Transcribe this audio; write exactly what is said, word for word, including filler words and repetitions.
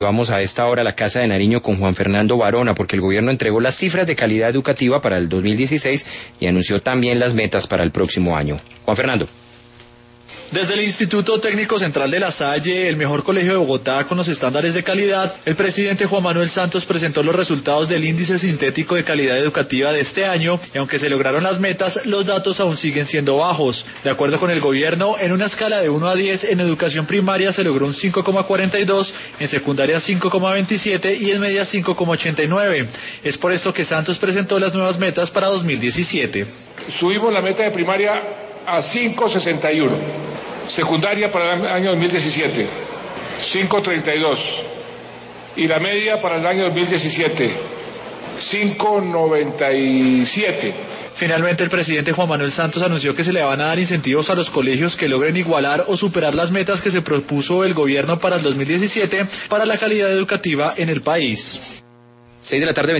Vamos a esta hora a la Casa de Nariño con Juan Fernando Barona, porque el gobierno entregó las cifras de calidad educativa para el dos mil dieciséis y anunció también las metas para el próximo año. Juan Fernando. Desde el Instituto Técnico Central de La Salle, el mejor colegio de Bogotá con los estándares de calidad, el presidente Juan Manuel Santos presentó los resultados del índice sintético de calidad educativa de este año, y aunque se lograron las metas, los datos aún siguen siendo bajos. De acuerdo con el gobierno, en una escala de uno a diez, en educación primaria se logró un cinco coma cuarenta y dos, en secundaria cinco coma veintisiete y en media cinco coma ochenta y nueve. Es por esto que Santos presentó las nuevas metas para dos mil diecisiete. Subimos la meta de primaria a cinco coma sesenta y uno. Secundaria para el año dos mil diecisiete, cinco coma treinta y dos. Y la media para el año dos mil diecisiete, cinco coma noventa y siete. Finalmente, el presidente Juan Manuel Santos anunció que se le van a dar incentivos a los colegios que logren igualar o superar las metas que se propuso el gobierno para el dos mil diecisiete para la calidad educativa en el país. Seis de la tarde.